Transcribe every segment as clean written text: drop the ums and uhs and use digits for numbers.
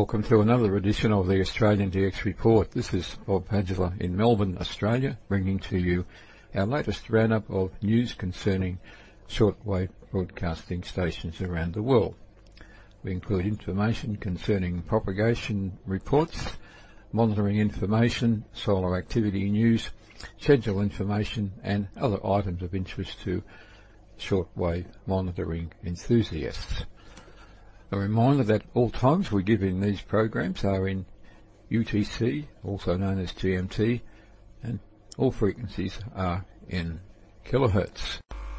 Welcome to another edition of the Australian DX Report. This is Bob Padula in Melbourne, Australia, bringing to you our latest roundup of news concerning shortwave broadcasting stations around the world. We include information concerning propagation reports, monitoring information, solar activity news, schedule information and other items of interest to shortwave monitoring enthusiasts. A reminder that all times we give in these programs are in UTC, also known as GMT, and all frequencies are in kilohertz.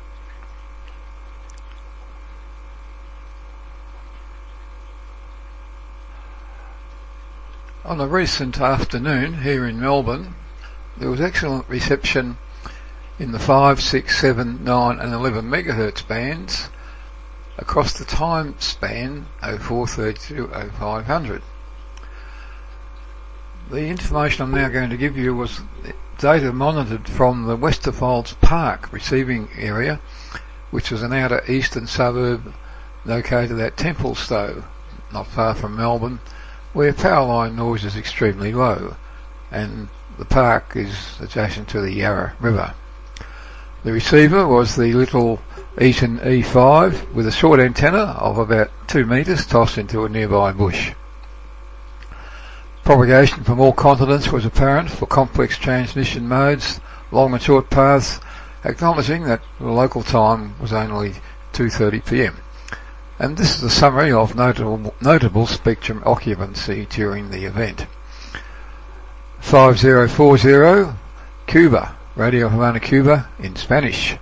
On a recent afternoon here in Melbourne, there was excellent reception in the 5, 6, 7, 9 and 11 megahertz bands across the time span 0430 to 0500. The information I'm now going to give you was data monitored from the Westerfolds Park receiving area, which was an outer eastern suburb located at Templestowe, not far from Melbourne, where power line noise is extremely low, and the park is adjacent to the Yarra River. The receiver was the little Eaton E5 with a short antenna of about 2 metres tossed into a nearby bush. Propagation from all continents was apparent for complex transmission modes, long and short paths, acknowledging that the local time was only 2:30 p.m. And this is a summary of notable spectrum occupancy during the event. 5040 Cuba, Radio Havana, Cuba in Spanish.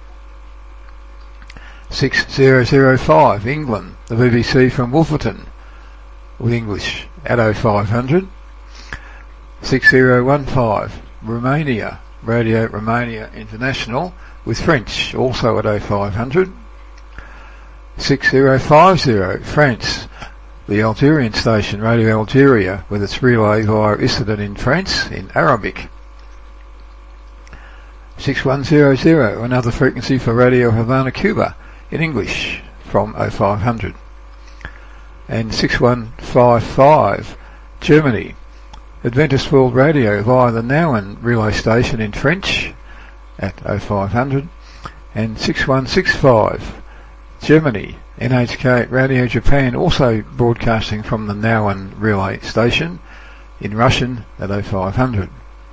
6005 England, the BBC from Wolverton with English at 0500. 6015 Romania, Radio Romania International with French also at 0500. 6050 France, the Algerian station Radio Algeria with its relay via Issoudun in France in Arabic. 6100 another frequency for Radio Havana, Cuba in English from 0500. And 6155 Germany, Adventist World Radio via the Nauen relay station in French at 0500. And 6165 Germany, NHK Radio Japan also broadcasting from the Nauen relay station in Russian at 0500.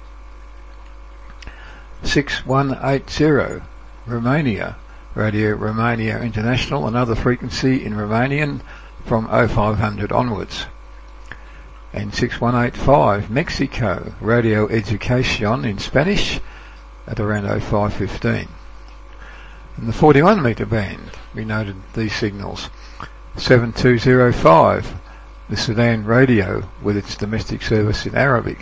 6180 Romania, Radio Romania International, another frequency in Romanian from 0500 onwards. And 6185 Mexico, Radio Educación in Spanish at around 0515. In the 41 metre band, we noted these signals. 7205, the Sudan Radio with its domestic service in Arabic.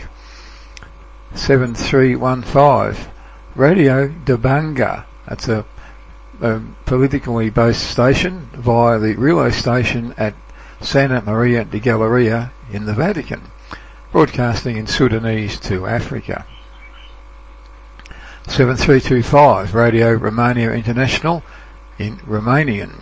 7315, Radio de Banga, that's a politically based station via the relay station at Santa Maria de Galleria in the Vatican, broadcasting in Sudanese to Africa. 7325 Radio Romania International in Romanian.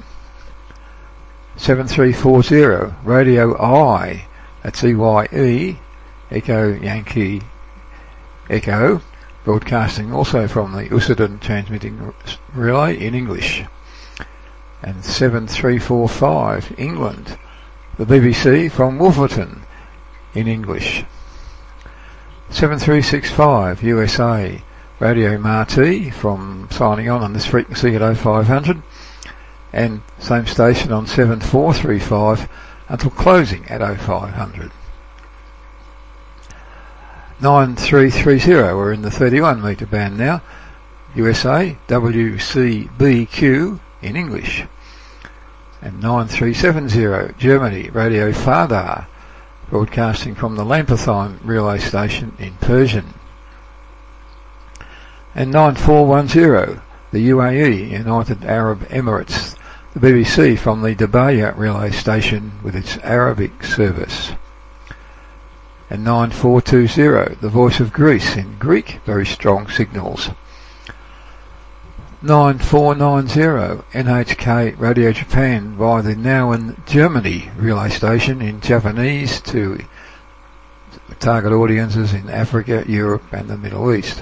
7340 Radio I, that's EYE, Echo Yankee Echo, broadcasting also from the Issoudun transmitting relay in English. And 7345 England, the BBC from Wolverton in English. 7365 USA, Radio Marti from signing on this frequency at 0500, and same station on 7435 until closing at 0500. 9330, we're in the 31 metre band now, USA, WCBQ in English. And 9370, Germany, Radio Fardar, broadcasting from the Lampertheim relay station in Persian. And 9410, the UAE, United Arab Emirates, the BBC from the Debaya relay station with its Arabic service. And 9420, the Voice of Greece in Greek, very strong signals. 9490 NHK Radio Japan via the Nauen Germany relay station in Japanese to target audiences in Africa, Europe and the Middle East.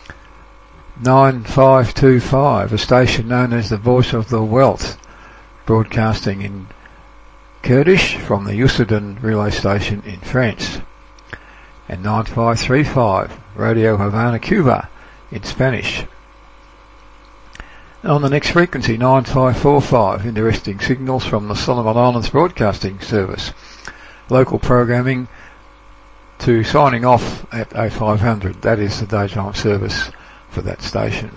9525, a station known as the Voice of the Wealth, broadcasting in Kurdish from the Usedom relay station in France. And 9535, Radio Havana, Cuba, in Spanish. And on the next frequency, 9545, interesting signals from the Solomon Islands Broadcasting Service. Local programming to signing off at 0500. That is the daytime service for that station.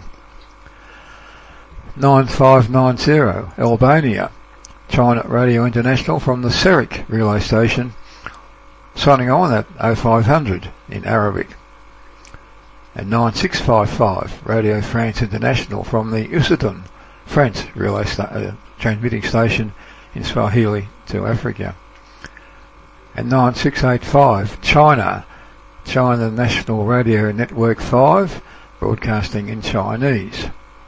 9590, Albania, China Radio International from the Serik relay station, signing on at 0500 in Arabic. And 9655, Radio France International from the Usedom French relay transmitting station in Swahili to Africa. And 9685, China National Radio Network 5, broadcasting in Chinese.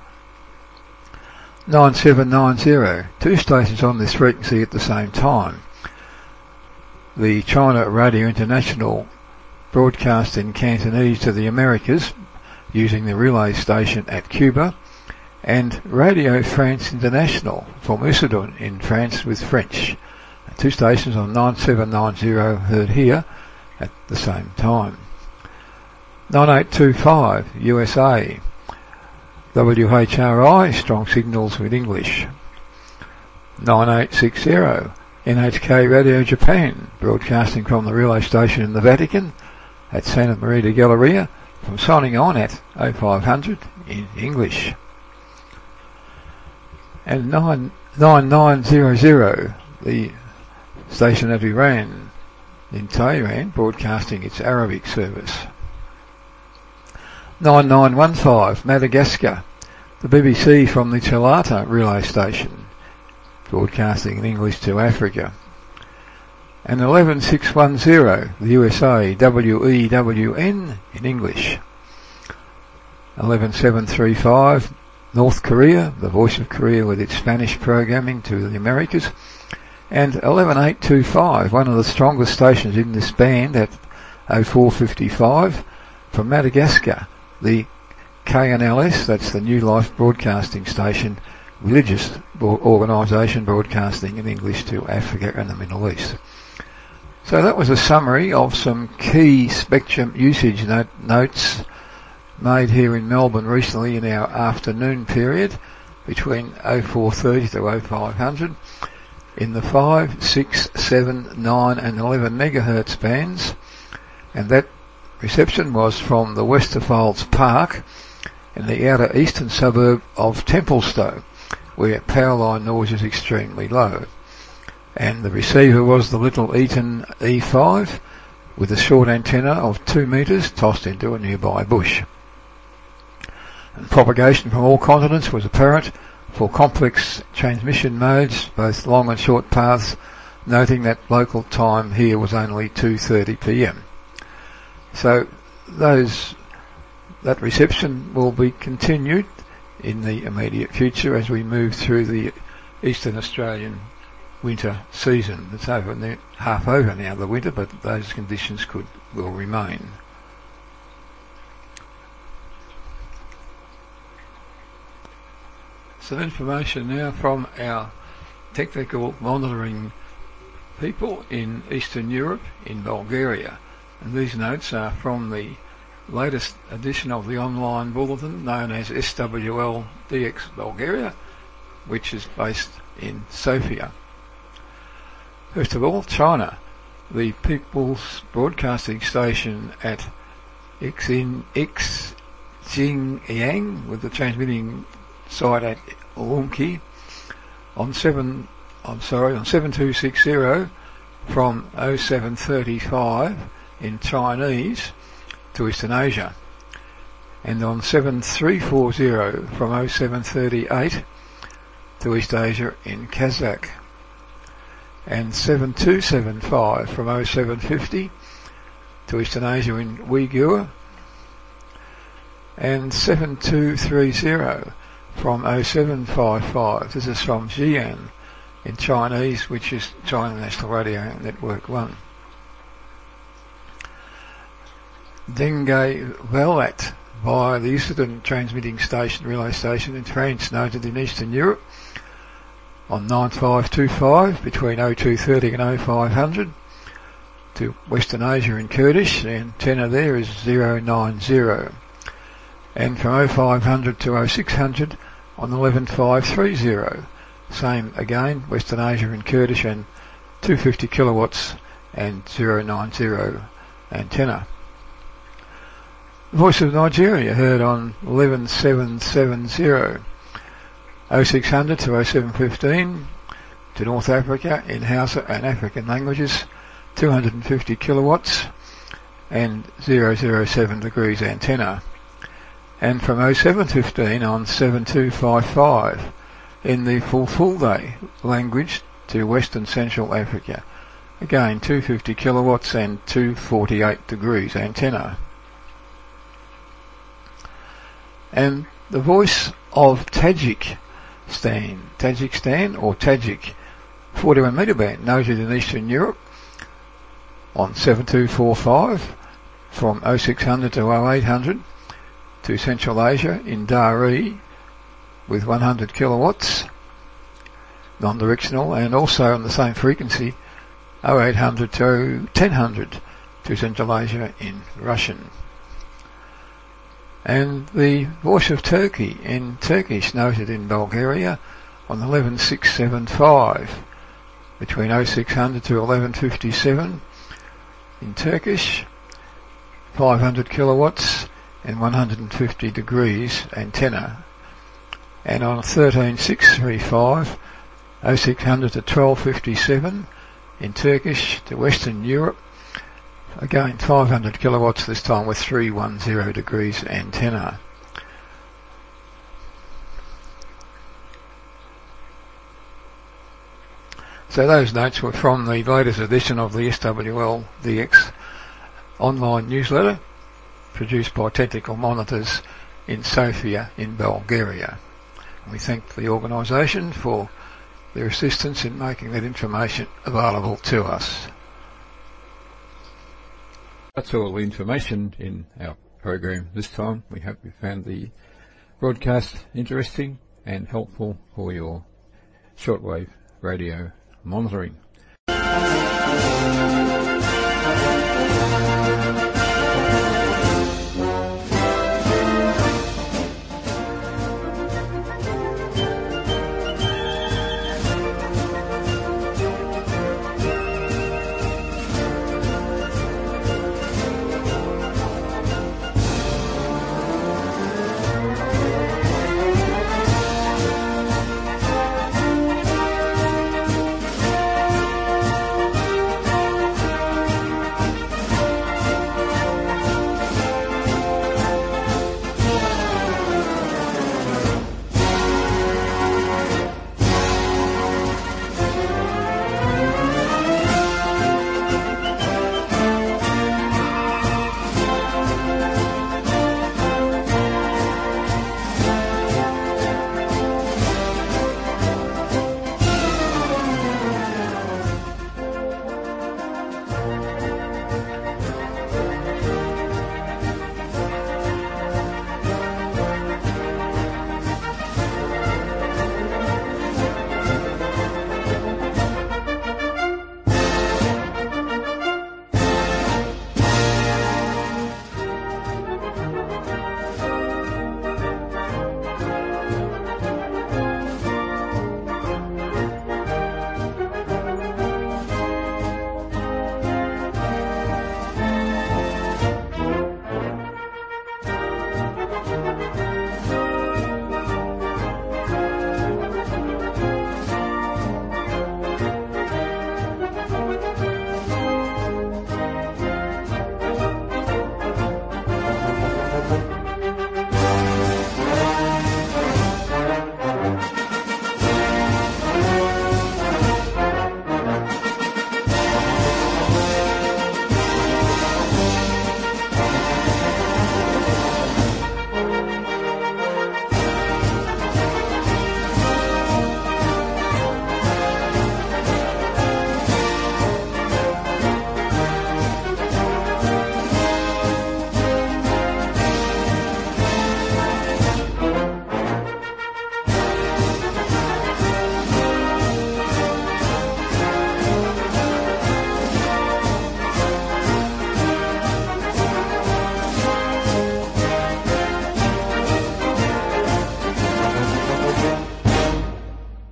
9790, two stations on this frequency at the same time. The China Radio International broadcast in Cantonese to the Americas using the relay station at Cuba, and Radio France International from Usedom in France with French. Two stations on 9790 heard here at the same time. 9825 USA, WHRI, strong signals with English. 9860 NHK Radio Japan, broadcasting from the relay station in the Vatican at Santa Maria de Galleria, from signing on at 0500 in English. And 9900, the station at Iran, in Tehran, broadcasting its Arabic service. 9915, Madagascar, the BBC from the Chelata relay station, broadcasting in English to Africa. And 11610, the USA, WEWN in English. 11735, North Korea, the Voice of Korea with its Spanish programming to the Americas. And 11825, one of the strongest stations in this band at 0455, from Madagascar, the KNLS, that's the New Life Broadcasting Station, religious organisation broadcasting in English to Africa and the Middle East. So that was a summary of some key spectrum usage notes made here in Melbourne recently in our afternoon period between 0430 to 0500 in the 5, 6, 7, 9 and 11 megahertz bands, and that reception was from the Westerfolds Park in the outer eastern suburb of Templestowe, where power line noise is extremely low. And the receiver was the Little Eaton E5 with a short antenna of 2 metres tossed into a nearby bush. And propagation from all continents was apparent for complex transmission modes, both long and short paths, noting that local time here was only 2:30 p.m. So that reception will be continued in the immediate future as we move through the Eastern Australian winter season. It's half over now, the winter, but those conditions will remain. Some information now from our technical monitoring people in Eastern Europe, in Bulgaria. And these notes are from the latest edition of the online bulletin known as SWL DX Bulgaria, which is based in Sofia. First of all, China, the People's Broadcasting Station at Xinjiang, with the transmitting site at Urumqi on 7260 from 0735 in Chinese to Eastern Asia, and on 7340 from 0738 to East Asia in Kazakh, and 7275 from 0750 to Eastern Asia in Uyghur, and 7230 from 0755. This is from Xi'an in Chinese, which is China National Radio Network 1. Dengay Velat via the Eastern Transmitting Station Relay Station in France, noted in Eastern Europe on 9525 between 0230 and 0500 to Western Asia in Kurdish. The antenna there is 090, and from 0500 to 0600 on 11530. Same again, Western Asia in Kurdish and 250 kilowatts and 090 antenna. Voice of Nigeria heard on 11770, 0600 to 0715 to North Africa in Hausa and African languages, 250 kilowatts and 007 degrees antenna. And from 0715 on 7255 in the Fulfulde language to Western Central Africa, again 250 kilowatts and 248 degrees antenna. And the voice of Tajikistan or Tajik 41 metre band, noted in Eastern Europe on 7245 from 0600 to 0800 to Central Asia in Dari with 100 kilowatts non-directional, and also on the same frequency 0800 to 1000 to Central Asia in Russian. And the voice of Turkey in Turkish, noted in Bulgaria on 11675 between 0600 to 1157 in Turkish, 500 kilowatts and 150 degrees antenna. And on 13635 0600 to 1257 in Turkish to Western Europe, again 500 kilowatts this time with 310 degrees antenna. So those notes were from the latest edition of the SWL DX online newsletter produced by Technical Monitors in Sofia in Bulgaria. We thank the organisation for their assistance in making that information available to us. That's all the information in our program this time. We hope you found the broadcast interesting and helpful for your shortwave radio monitoring.